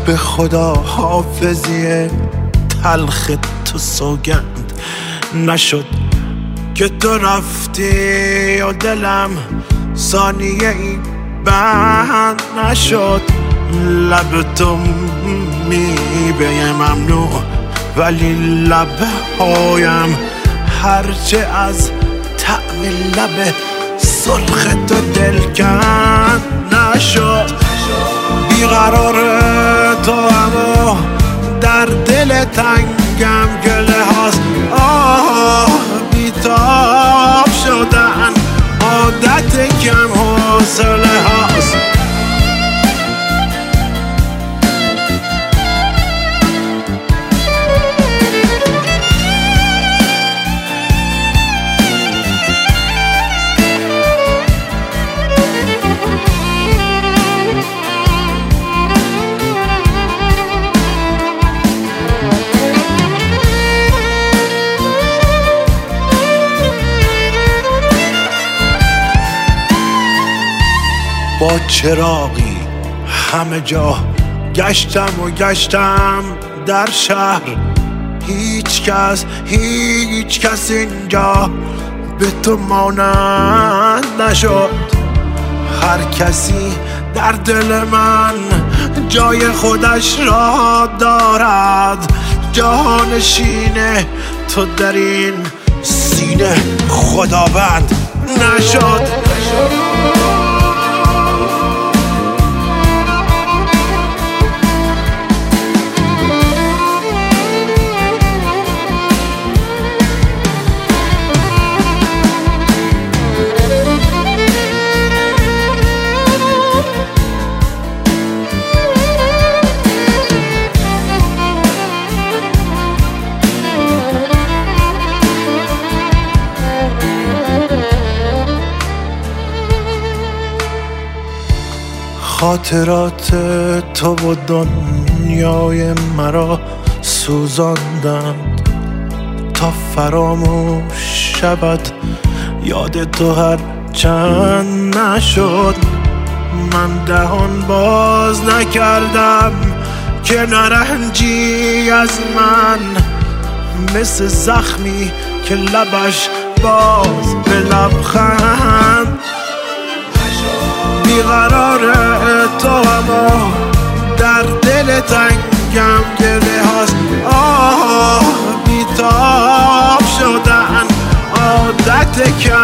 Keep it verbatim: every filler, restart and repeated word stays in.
به خدا حافظی تلخ تو سوگند نشد که تو رفتی و دلم ثانیه ای بند نشد. لب تو میبه ممنوع ولی لبهایم هرچه از طعم لب سرخ تو دلکند نشد. بیقرار تو اما در دل تنگم گله هاست. آه بیتاب شدن عادت کم حوصله هاست. با چراغی همه جا گشتم و گشتم در شهر. هیچ کس هیچ کس اینجا به تو مانند نشد. هر کسی در دل من جای خودش را دارد. جانشین تو در این سینه خداوند نشد. خاطرات تو و دنیای مرا سوزاندند تا فراموش شود یاد تو هر چند نشد. من دهان باز نکردم که نرنجی از من مثل زخمی که لبش باز به لبخند. بیقرار تو اما در دل تنگم گله هاست. آه بیتاب شدن عادت کم